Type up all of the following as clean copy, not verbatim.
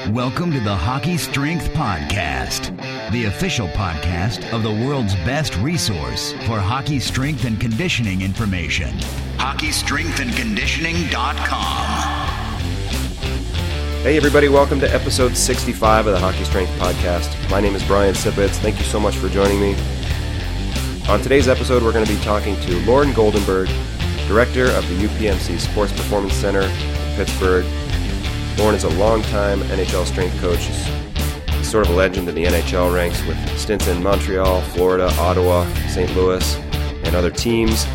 Welcome to the Hockey Strength Podcast, the official podcast of the world's best resource for hockey strength and conditioning information. HockeyStrengthAndConditioning.com. Hey everybody, welcome to episode 65 of the Hockey Strength Podcast. My name is Brian Sipitz. Thank you so much for joining me. On today's episode, we're going to be talking to Lauren Goldenberg, Director of the UPMC Sports Performance Center in Pittsburgh. Lauren is a longtime NHL strength coach. He's sort of a legend in the NHL ranks with stints in Montreal, Florida, Ottawa, St. Louis, and other teams.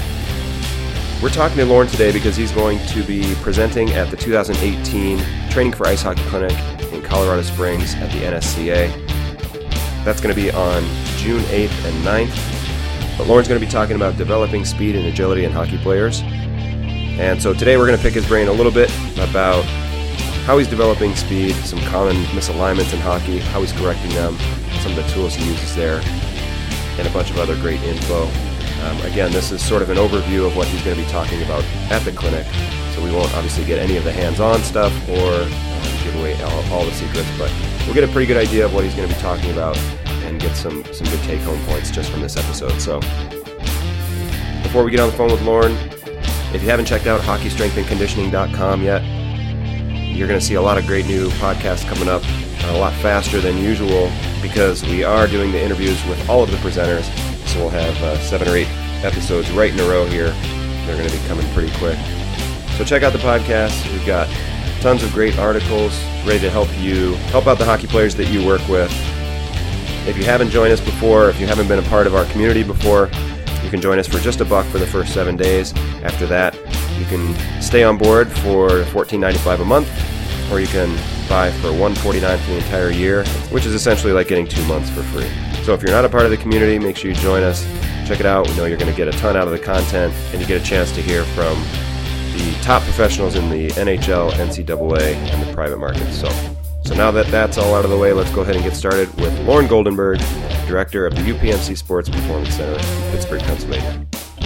We're talking to Lauren today because he's going to be presenting at the 2018 Training for Ice Hockey Clinic in Colorado Springs at the NSCA. That's going to be on June 8th and 9th. But Lauren's going to be talking about developing speed and agility in hockey players. And so today we're going to pick his brain a little bit about how he's developing speed, some common misalignments in hockey, how he's correcting them, some of the tools he uses there, and a bunch of other great info. Again, this is sort of an overview of what he's going to be talking about at the clinic, so we won't obviously get any of the hands-on stuff or give away all the secrets, but we'll get a pretty good idea of what he's going to be talking about and get some good take-home points just from this episode. So before we get on the phone with Lauren, if you haven't checked out HockeyStrengthAndConditioning.com yet, you're going to see a lot of great new podcasts coming up a lot faster than usual because we are doing the interviews with all of the presenters. So we'll have 7 or 8 episodes right in a row here. They're going to be coming pretty quick. So check out the podcast. We've got tons of great articles ready to help out the hockey players that you work with. If you haven't joined us before, if you haven't been a part of our community before, you can join us for just $1 for the first 7 days. After that, you can stay on board for $14.95 a month, or you can buy for $149 for the entire year, which is essentially like getting 2 months for free. So if you're not a part of the community, make sure you join us. Check it out. We know you're going to get a ton out of the content, and you get a chance to hear from the top professionals in the NHL, NCAA, and the private market. So now that that's all out of the way, let's go ahead and get started with Lauren Goldenberg, Director of the UPMC Sports Performance Center in Pittsburgh, Pennsylvania.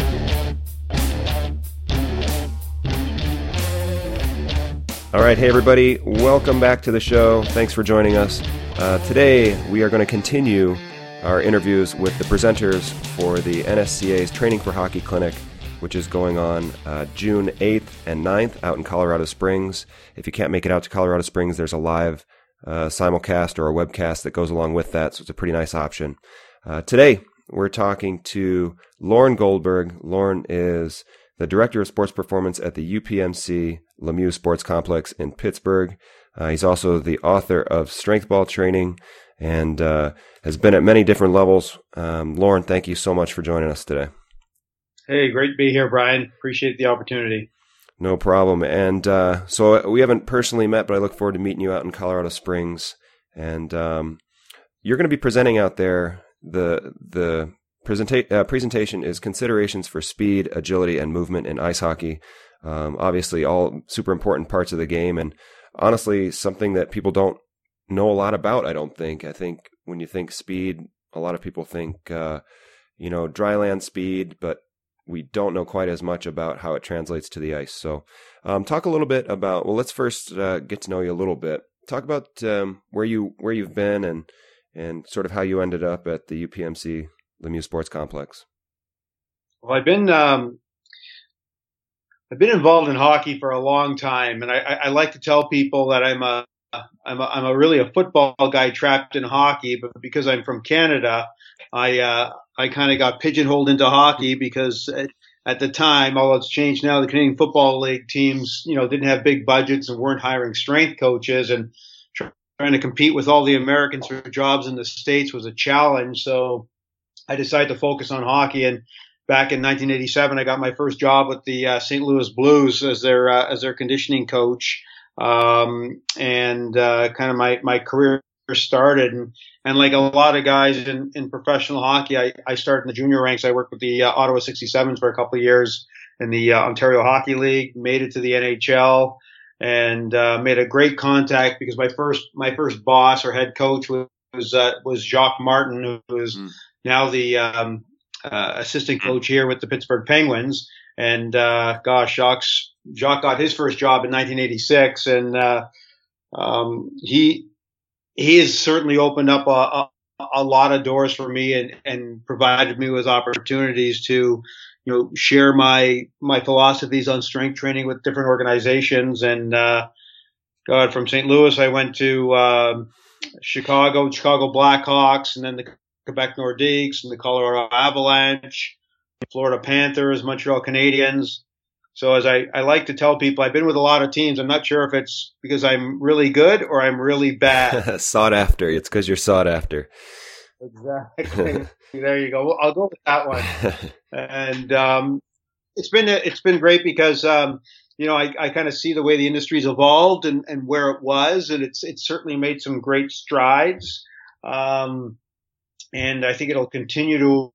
All right, hey everybody, welcome back to the show. Thanks for joining us. Today we are going to continue our interviews with the presenters for the NSCA's Training for Hockey Clinic, which is going on June 8th and 9th out in Colorado Springs. If you can't make it out to Colorado Springs, there's a live simulcast or a webcast that goes along with that, so it's a pretty nice option. Today we're talking to Lauren Goldberg. Lauren is the Director of Sports Performance at the UPMC Lemieux Sports Complex in Pittsburgh. He's also the author of Strength Ball Training and has been at many different levels. Lauren, thank you so much for joining us today. Hey, great to be here, Brian. Appreciate the opportunity. No problem. And so we haven't personally met, but I look forward to meeting you out in Colorado Springs. And you're going to be presenting out there. The presentation is Considerations for Speed, Agility, and Movement in Ice Hockey. Obviously, all super important parts of the game, and honestly, something that people don't know a lot about, I don't think. I think when you think speed, a lot of people think, dry land speed, but we don't know quite as much about how it translates to the ice. So talk a little bit about, well, let's first get to know you a little bit. Talk about where you've been and sort of how you ended up at the UPMC Lemieux Sports Complex. Well, I've been involved in hockey for a long time, and I like to tell people that I'm really a football guy trapped in hockey, but because I'm from Canada, I kind of got pigeonholed into hockey because at the time, although it's changed now, the Canadian Football League teams, didn't have big budgets and weren't hiring strength coaches, and trying to compete with all the Americans for jobs in the States was a challenge. So I decided to focus on hockey, and back in 1987, I got my first job with the St. Louis Blues as their conditioning coach, and kind of my career started. And like a lot of guys in professional hockey, I started in the junior ranks. I worked with the Ottawa 67s for a couple of years in the Ontario Hockey League, made it to the NHL, and made a great contact because my first boss or head coach was Jacques Martin, who is now the assistant coach here with the Pittsburgh Penguins. And Jacques got his first job in 1986, and He has certainly opened up a lot of doors for me and provided me with opportunities to, share my philosophies on strength training with different organizations. And, from St. Louis, I went to, Chicago Blackhawks, and then the Quebec Nordiques and the Colorado Avalanche, Florida Panthers, Montreal Canadiens. So as I like to tell people, I've been with a lot of teams. I'm not sure if it's because I'm really good or I'm really bad. Sought after. It's because you're sought after. Exactly. There you go. I'll go with that one. And it's been great because I kind of see the way the industry's evolved and where it was, and it's certainly made some great strides. And I think it'll continue to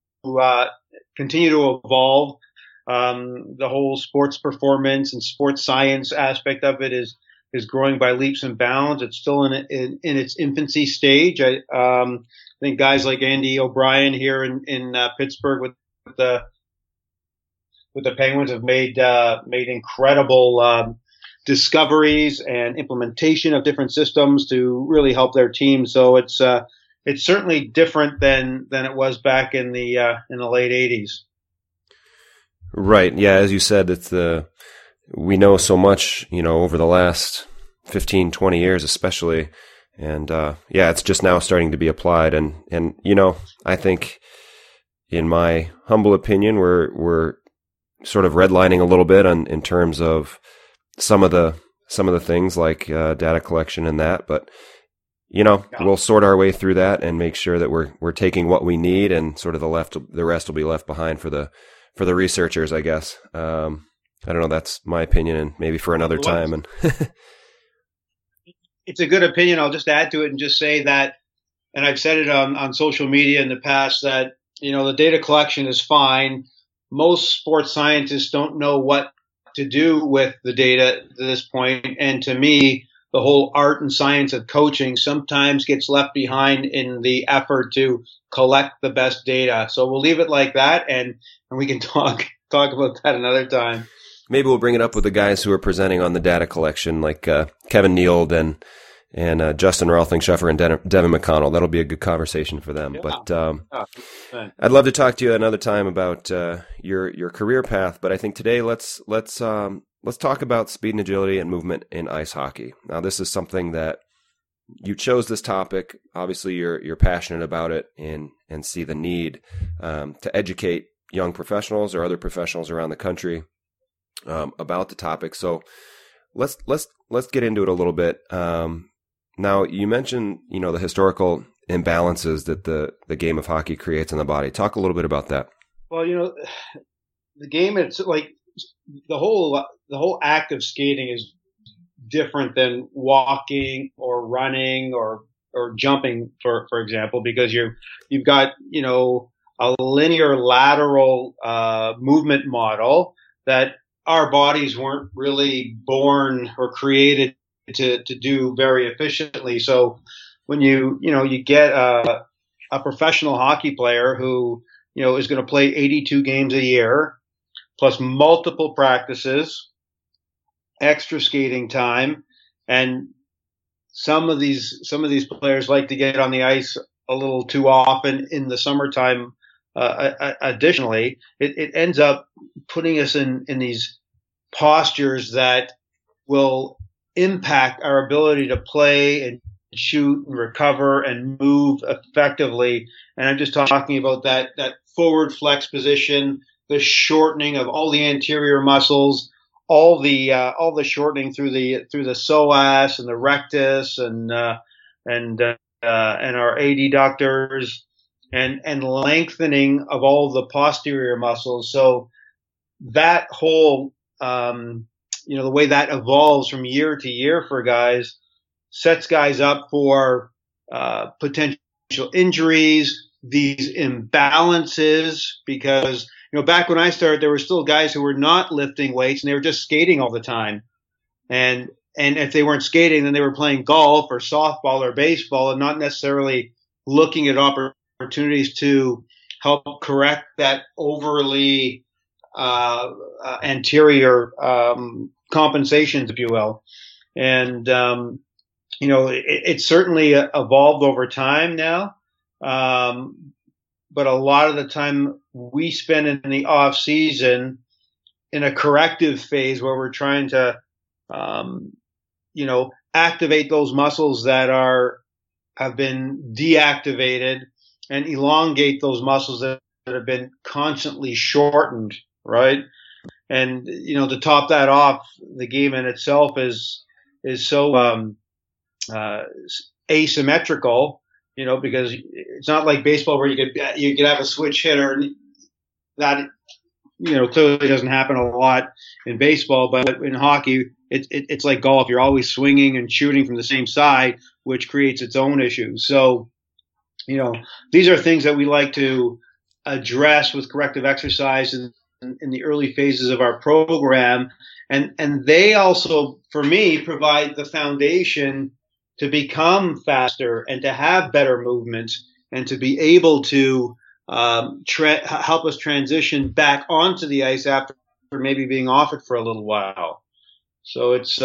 evolve. The whole sports performance and sports science aspect of it is growing by leaps and bounds. It's still in its infancy stage. I think guys like Andy O'Brien here in Pittsburgh with the Penguins have made incredible discoveries and implementation of different systems to really help their team. So it's certainly different than it was back in the late 80s. Right. Yeah. As you said, we know so much, over the last 15, 20 years, especially. And, it's just now starting to be applied. And, I think in my humble opinion, we're sort of redlining a little bit in terms of some of the things like, data collection and that, but, we'll sort our way through that and make sure that we're taking what we need, and sort of the rest will be left behind for the researchers, I guess. I don't know. That's my opinion, and maybe for another time. And it's a good opinion. I'll just add to it and just say that, and I've said it on social media in the past, that, the data collection is fine. Most sports scientists don't know what to do with the data to this point. And to me, the whole art and science of coaching sometimes gets left behind in the effort to collect the best data. So we'll leave it like that, and we can talk about that another time. Maybe we'll bring it up with the guys who are presenting on the data collection, like Kevin Neild and Justin Roethling-Scheffer and Devin McConnell. That'll be a good conversation for them. Yeah. But I'd love to talk to you another time about your career path. But I think today let's talk about speed and agility and movement in ice hockey. Now, this is something that you chose this topic. Obviously, you're passionate about it and see the need to educate young professionals or other professionals around the country about the topic. So let's get into it a little bit. Now, you mentioned the historical imbalances that the game of hockey creates in the body. Talk a little bit about that. Well, the game, it's like the whole act of skating is different than walking or running or jumping, for example, because you've got a linear lateral movement model that our bodies weren't really born or created to do very efficiently. So when you get a professional hockey player who is going to play 82 games a year plus multiple practices, extra skating time, and some of these players like to get on the ice a little too often in the summertime. Additionally, it ends up putting us in these postures that will impact our ability to play and shoot and recover and move effectively. And I'm just talking about that forward flex position, the shortening of all the anterior muscles, all the shortening through the psoas and the rectus and our adductors, and lengthening of all the posterior muscles. So that whole the way that evolves from year to year for guys sets guys up for potential injuries, these imbalances, because back when I started, there were still guys who were not lifting weights and they were just skating all the time. And if they weren't skating, then they were playing golf or softball or baseball and not necessarily looking at opportunities to help correct that overly anterior compensations, if you will. And it's certainly evolved over time now. But a lot of the time we spend in the off season in a corrective phase where we're trying to, activate those muscles that have been deactivated and elongate those muscles that have been constantly shortened, right? And, to top that off, the game in itself is so, asymmetrical, because it's not like baseball where you could have a switch hitter, and that, clearly doesn't happen a lot in baseball, but in hockey, it's like golf. You're always swinging and shooting from the same side, which creates its own issues. So, these are things that we like to address with corrective exercise in the early phases of our program. And they also, for me, provide the foundation to become faster and to have better movement and to be able to help us transition back onto the ice after maybe being off it for a little while. So it's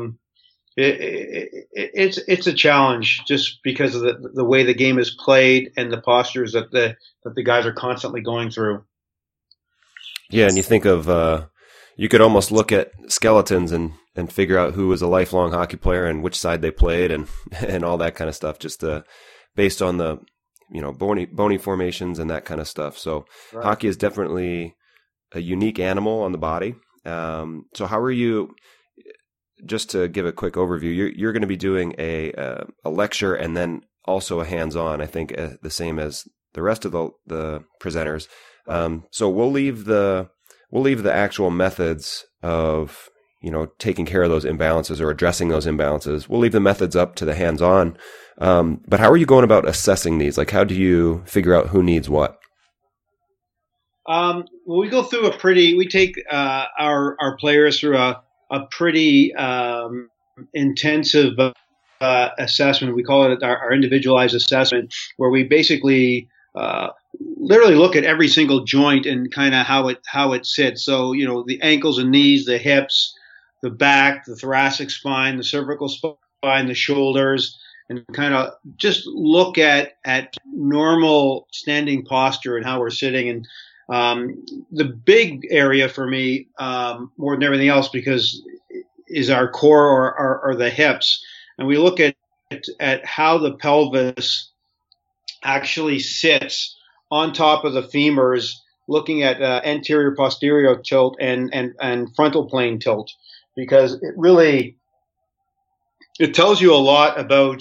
a challenge just because of the way the game is played and the postures that the guys are constantly going through. Yeah, and you think of you could almost look at skeletons and figure out who was a lifelong hockey player and which side they played and all that kind of stuff, just based on the bony formations and that kind of stuff. So right. Hockey is definitely a unique animal on the body. So how are you? Just to give a quick overview, you're going to be doing a lecture and then also a hands-on, I think, the same as the rest of the presenters. So we'll leave the actual methods of taking care of those imbalances or addressing those imbalances. We'll leave the methods up to the hands-on. But how are you going about assessing these? Like, how do you figure out who needs what? Well, we go through we take our players through a pretty intensive assessment. We call it our individualized assessment, where we basically literally look at every single joint and kind of how it sits. So the ankles and knees, the hips, the back, the thoracic spine, the cervical spine, the shoulders, and kind of just look at normal standing posture and how we're sitting. And the big area for me, more than everything else, because is our core or the hips. And we look at how the pelvis actually sits on top of the femurs, looking at anterior posterior tilt and frontal plane tilt, because it tells you a lot about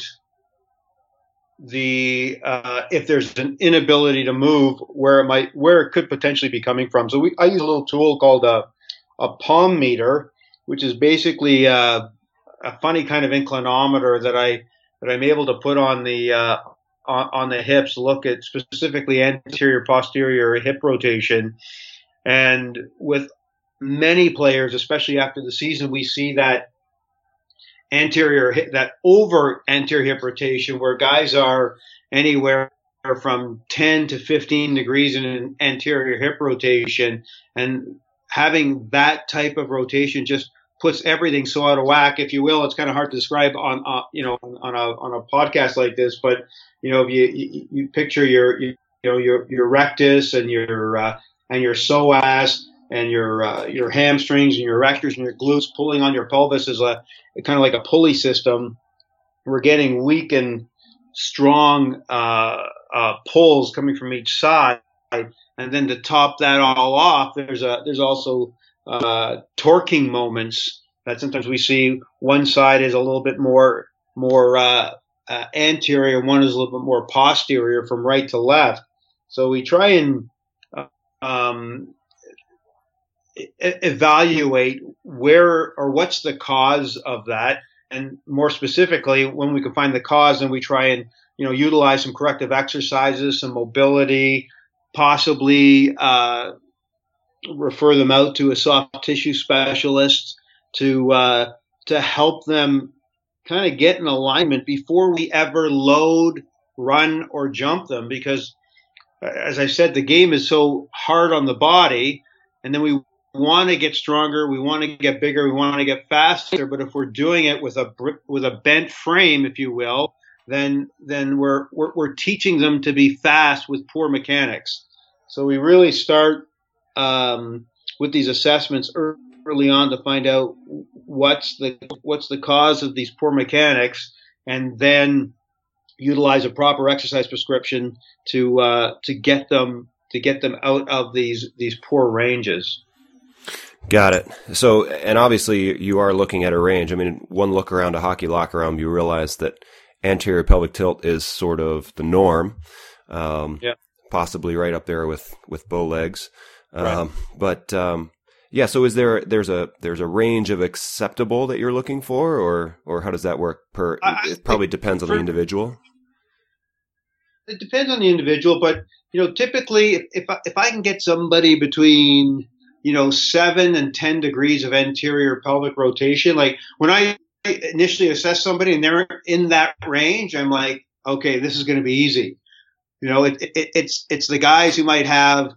the if there's an inability to move, where it could potentially be coming from. So I use a little tool called a palm meter, which is basically a funny kind of inclinometer that I'm able to put on the hips to look at specifically anterior posterior hip rotation. And with many players, especially after the season, we see that over anterior hip rotation, where guys are anywhere from 10 to 15 degrees in an anterior hip rotation, and having that type of rotation just puts everything so out of whack, if you will. It's kind of hard to describe on a podcast like this, but if you picture your rectus and your psoas and your hamstrings and your rectors and your glutes pulling on your pelvis is a kind of like a pulley system. We're getting weak and strong pulls coming from each side, and then to top that all off, there's also torquing moments that sometimes we see. One side is a little bit more anterior, one is a little bit more posterior from right to left. So we try and evaluate where or what's the cause of that, and more specifically, when we can find the cause, then we try and utilize some corrective exercises, some mobility, possibly refer them out to a soft tissue specialist to help them kind of get in alignment before we ever load, run, or jump them. Because, as I said, the game is so hard on the body, and then we want to get stronger, we want to get bigger, we want to get faster. But if we're doing it with a bent frame, if you will, then we're teaching them to be fast with poor mechanics. So we really start with these assessments early on to find out what's the cause of these poor mechanics, and then utilize a proper exercise prescription to get them out of these poor ranges. Got it. So, and obviously you are looking at a range. I mean, one look around a hockey locker room, you realize that anterior pelvic tilt is sort of the norm. Possibly right up there with bow legs. Right. Yeah. So there's a range of acceptable that you're looking for, or how does that work it probably depends on the individual. It depends on the individual, but typically if I can get somebody between 7 and 10 degrees of anterior pelvic rotation, like when I initially assess somebody and they're in that range, I'm like, okay, this is going to be easy. It's the guys who might have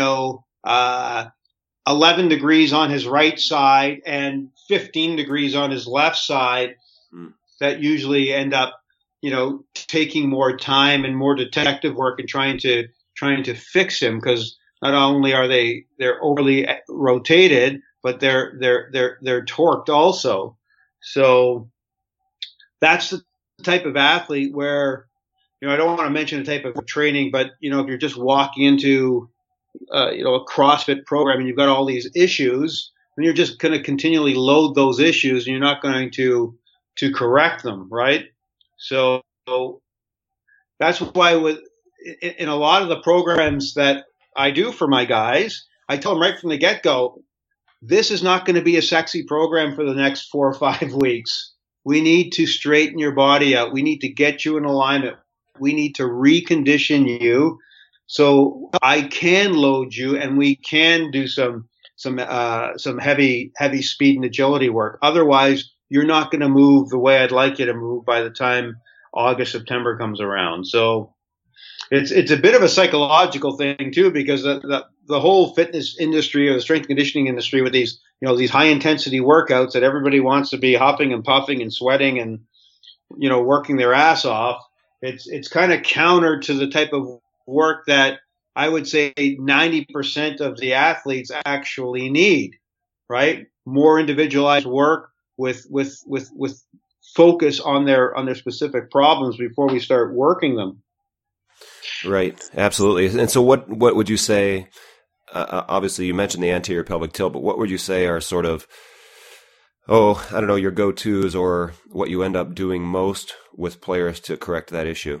11 degrees on his right side and 15 degrees on his left side that usually end up taking more time and more detective work and trying to fix him, because not only are they're overly rotated, but they're torqued also. So that's the type of athlete where, I don't want to mention the type of training, but if you're just walking into a CrossFit program and you've got all these issues, then you're just going to continually load those issues and you're not going to correct them, right? So that's why in a lot of the programs that I do for my guys, I tell them right from the get-go, this is not going to be a sexy program for the next 4 or 5 weeks. We need to straighten your body out. We need to get you in alignment. We need to recondition you so I can load you and we can do some heavy speed and agility work. Otherwise, you're not going to move the way I'd like you to move by the time August, September comes around. So it's a bit of a psychological thing too, because the whole fitness industry or the strength and conditioning industry with these high intensity workouts that everybody wants to be huffing and puffing and sweating and working their ass off. It's kind of counter to the type of work that I would say 90% of the athletes actually need, right? More individualized work with focus on their specific problems before we start working them. Right. Absolutely. And so what would you say, obviously you mentioned the anterior pelvic tilt, but what would you say are sort of, I don't know, your go-tos or what you end up doing most with players to correct that issue?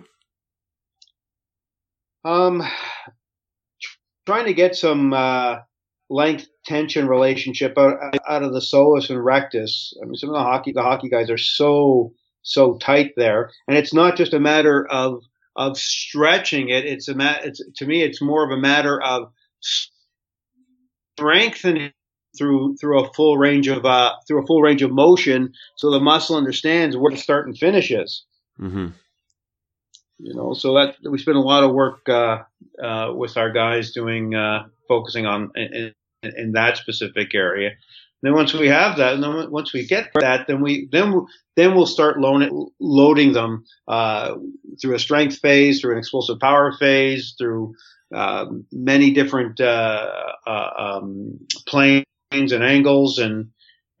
Trying to get some length tension relationship out of the soleus and rectus. I mean, some of the hockey guys are so tight there, and it's not just a matter of stretching it. To me, it's more of a matter of strengthening through a full range of motion, so the muscle understands where the start and finish is. Mm-hmm. So that we spend a lot of work with our guys doing focusing on in that specific area. And then once we have that, and then once we get that, then we'll start loading them through a strength phase, through an explosive power phase, through many different planes and angles, and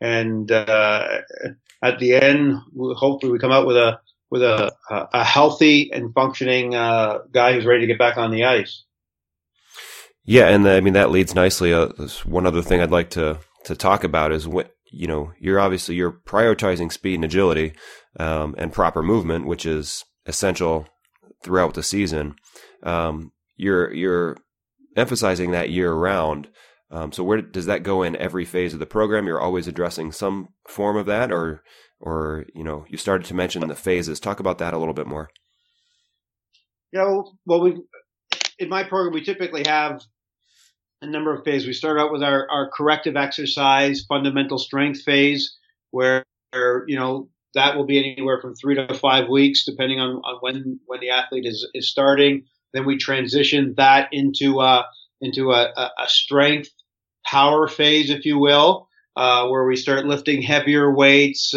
at the end, hopefully we come out with a healthy and functioning guy who's ready to get back on the ice. Yeah, and that leads nicely. One other thing I'd like to talk about is what you're prioritizing speed and agility and proper movement, which is essential throughout the season. You're emphasizing that year round. So where does that go in every phase of the program? You're always addressing some form of that, or you started to mention the phases. Talk about that a little bit more. Yeah, well, in my program, we typically have a number of phases. We start out with our corrective exercise, fundamental strength phase, where that will be anywhere from 3 to 5 weeks, depending on when the athlete is starting. Then we transition that into a strength power phase, if you will, where we start lifting heavier weights.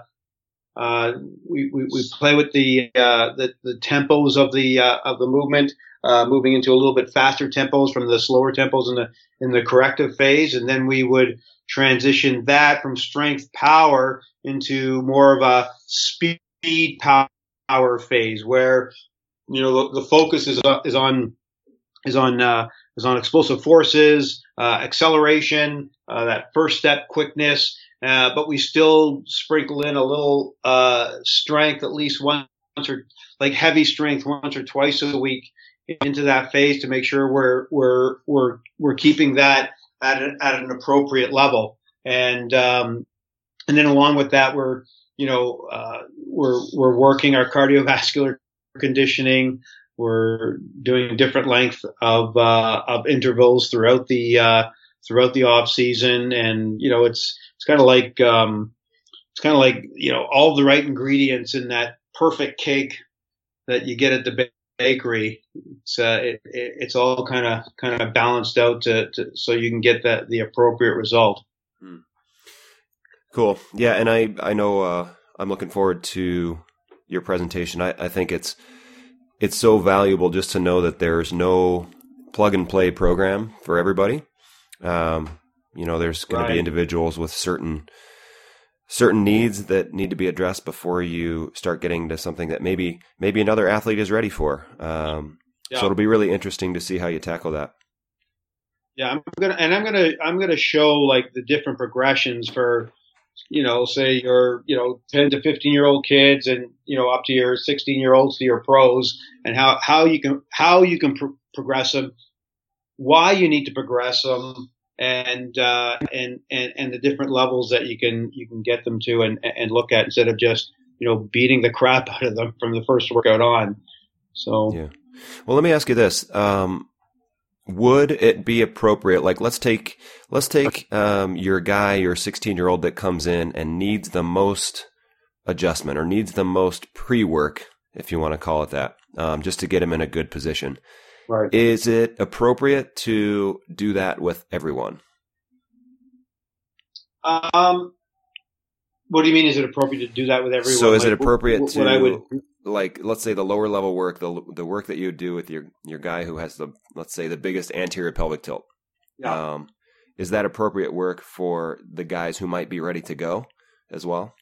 We play with the tempos of the movement, moving into a little bit faster tempos from the slower tempos in the corrective phase, and then we would transition that from strength power into more of a speed power phase, where the focus is on explosive forces, acceleration, that first step quickness. But we still sprinkle in a little strength, at least once, or like heavy strength once or twice a week into that phase to make sure we're keeping that at an appropriate level. And then along with that, we're working our cardiovascular conditioning. We're doing different length of intervals throughout the off season, and it's kind of like all the right ingredients in that perfect cake that you get at the bakery. It's all kind of balanced out so you can get the appropriate result. Cool. Yeah, and I know I'm looking forward to your presentation. I think it's so valuable just to know that there's no plug and play program for everybody. There's going to be individuals with certain needs that need to be addressed before you start getting to something that maybe another athlete is ready for. So it'll be really interesting to see how you tackle that. Yeah, I'm gonna show like the different progressions for, say your 10 to 15-year-old kids, and up to your 16-year-olds to your pros, and how you can progress them, why you need to progress them, and the different levels that you can get them to and look at, instead of just beating the crap out of them from the first workout on. So yeah. Well, let me ask you this: would it be appropriate? Like, let's take your guy, your 16-year-old that comes in and needs the most adjustment or needs the most pre-work, if you want to call it that, just to get him in a good position. Right. Is it appropriate to do that with everyone? What do you mean? Is it appropriate to do that with everyone? So is it appropriate to, like, let's say the lower level work, the work that you do with your guy who has let's say the biggest anterior pelvic tilt. Yeah. Is that appropriate work for the guys who might be ready to go as well?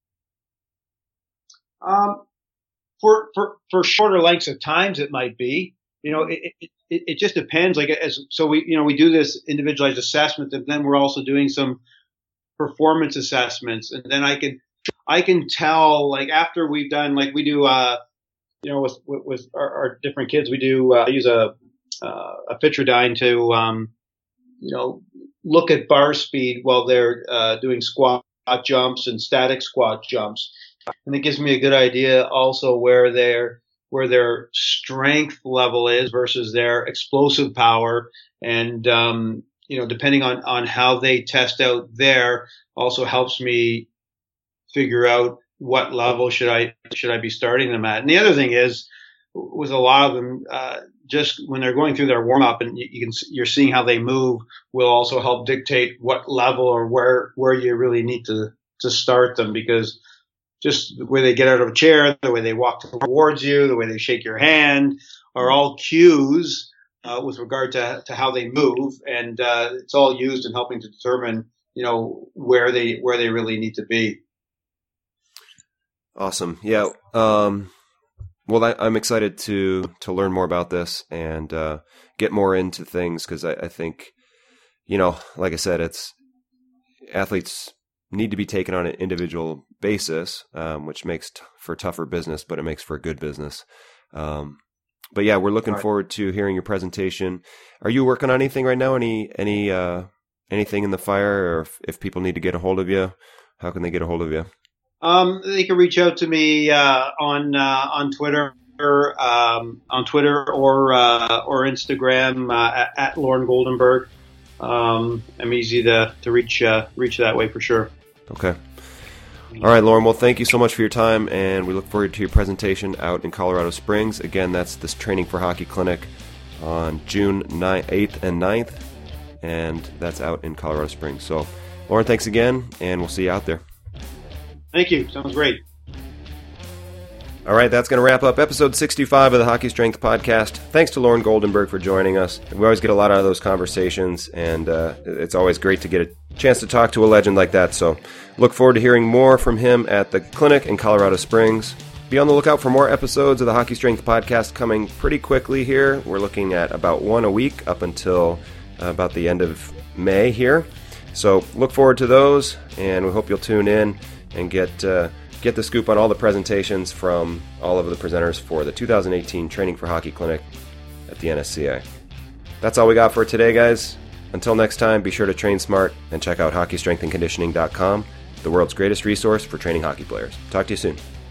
For shorter lengths of times, it might be. It just depends. We do this individualized assessment, and then we're also doing some performance assessments, and then I can tell, like, after we've done, like, we do with our different kids, we do use a Fitradine to look at bar speed while they're doing squat jumps and static squat jumps, and it gives me a good idea also where their strength level is versus their explosive power. And, depending on how they test out there, also helps me figure out what level should I be starting them at. And the other thing is, with a lot of them, just when they're going through their warm up and you're seeing how they move, will also help dictate what level or where you really need to start them, because just the way they get out of a chair, the way they walk towards you, the way they shake your hand are all cues with regard to how they move, and it's all used in helping to determine where they really need to be. Awesome. Yeah. Well, I'm excited to learn more about this and get more into things, because I think, like I said, it's athletes need to be taken on an individual basis, which makes for tougher business, but it makes for good business. But yeah, we're looking forward to hearing your presentation. Are you working on anything right now? Anything in the fire, or if people need to get a hold of you, how can they get a hold of you? They can reach out to me on Twitter, or Instagram at Lauren Goldenberg. I'm easy to reach that way for sure. Okay. All right, Lauren. Well, thank you so much for your time, and we look forward to your presentation out in Colorado Springs. Again, that's this Training for Hockey Clinic on June 8th and 9th. and that's out in Colorado Springs. So, Lauren, thanks again, and we'll see you out there. Thank you. Sounds great. All right, that's going to wrap up episode 65 of the Hockey Strength Podcast. Thanks to Lauren Goldenberg for joining us. We always get a lot out of those conversations, and it's always great to get a chance to talk to a legend like that. So look forward to hearing more from him at the clinic in Colorado Springs. Be on the lookout for more episodes of the Hockey Strength Podcast coming pretty quickly here. We're looking at about one a week up until about the end of May here. So look forward to those, and we hope you'll tune in and get the scoop on all the presentations from all of the presenters for the 2018 Training for Hockey Clinic at the NSCA. That's all we got for today, guys. Until next time, be sure to train smart and check out HockeyStrengthAndConditioning.com, the world's greatest resource for training hockey players. Talk to you soon.